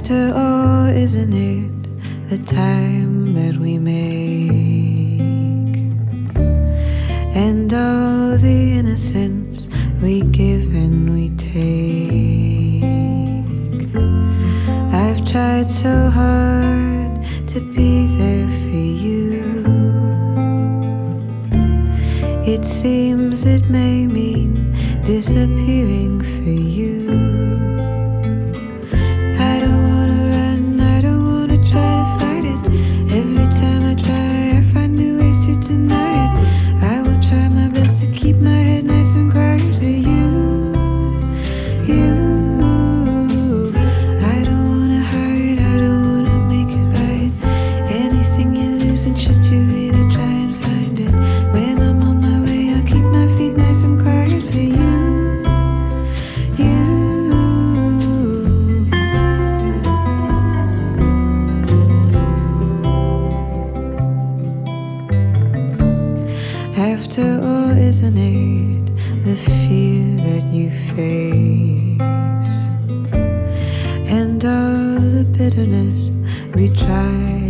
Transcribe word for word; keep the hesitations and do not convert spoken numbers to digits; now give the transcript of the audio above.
After all, isn't it the time that we make, and all the innocence we give and we take? I've tried so hard to be there for you. It seems it may mean disappearing for you. I don't wanna run, I don't wanna try to fight it. Every time I try, I find new ways to deny it. I will try my best to keep my head nice and quiet for you, you. I don't wanna hide, I don't wanna make it right. Anything you lose, and should you really try and find it? When I'm on my way, I'll keep my feet nice and quiet for you, you. After all, isn't it the fear that you face, and all the bitterness we try